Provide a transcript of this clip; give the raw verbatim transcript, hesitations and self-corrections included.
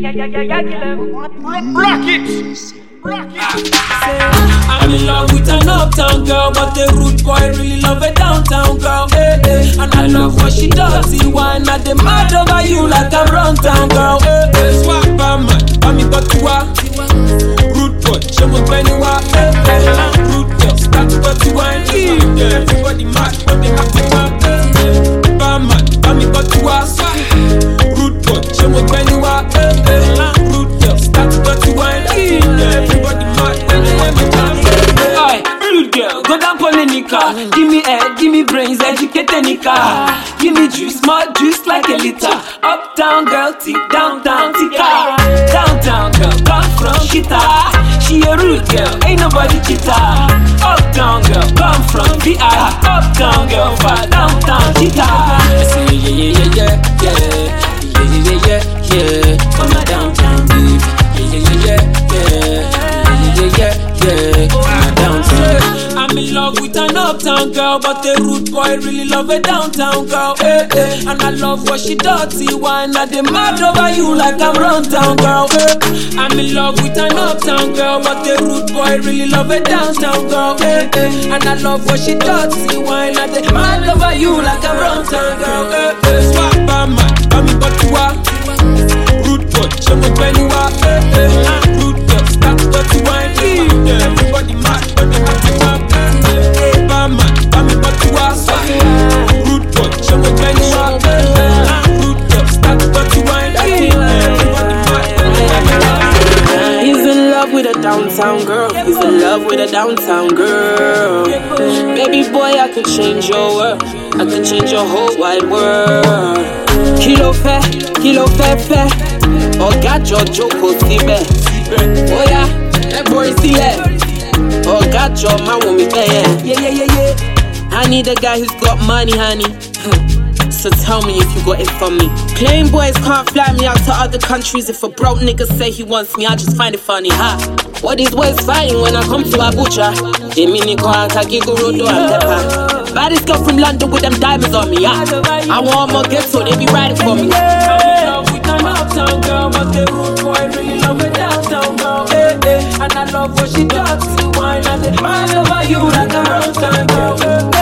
Rock it! Rock it! I'm in love with an uptown girl, but the rude boy really love a downtown girl. Hey, hey. And I love what she does. See why not the mad over you like I'm run town girl. Hey, hey. Swap man, I'm in Batua. Rude boy, show me when you are. Hey, hey. Rude girl, start to go to wine. Yeah, everybody mad, but they have to want. Hey, hey. Barman, I'm in Batua. Rude boy, show me when you are. Hey, hey. Rude girl, start to go to wine. Yeah, everybody mad when they have me time. Aye, rude girl, go down for the nika. Give me head, give me brains, educate the nika. Give me juice, more juice like a liter. Uptown girl, tick, downtown tika. Downtown girl, come from Kita. She a rude girl, ain't nobody cheater. Uptown girl, come from V I. Uptown girl, far downtown tika. I say yeah, yeah, yeah, yeah, yeah, yeah, yeah, yeah, yeah. For my downtown babe. Yeah, yeah, yeah, yeah, yeah, yeah, yeah, yeah. Downtown. I'm in love with an uptown girl, but the rude boy really love a downtown girl. Hey, hey. And I love what she does. See why not the mad over you like I'm run town girl. Hey. I'm in love with an uptown girl, but the rude boy really love a downtown girl. Hey, hey. And I love what she does. See why not the mad over you like I'm run town girl. Hey, hey. Swap man, I'm in Batua. Rude boy, show me when you are. Hey, hey. Rude girl, start to go to wine. Yeah, everybody mad, but they have to want. Hey, barman, I'm in Batua. Rude boy, show me when you are. Rude girl, start to go to wine. Yeah, everybody mad, but they have to want. He's in love with a downtown girl. He's in love with a downtown girl. Baby boy, I can change your world. I can change your whole wide world. Kilo fair, kilo fair fair. Oh, got your joke, Sibe. Oh yeah, that boy see it. Oh, got your man with me there. Yeah, yeah, yeah, yeah. I need a guy who's got money, honey. So tell me if you got it from me. Plain boys can't fly me out to other countries. If a broke nigga say he wants me, I just find it funny, huh? What these boys fighting when I come to Abuja? They mean me call Tagigo Rodo and Pepper. Baddest girl from London with them diamonds on me, yeah. I want more gifts so they be riding for me. I'm in love with an uptown girl, but the rude boy really love a downtown girl. Hey, hey. And I love what she does. See why not the man over you like a round time girl. Hey, hey.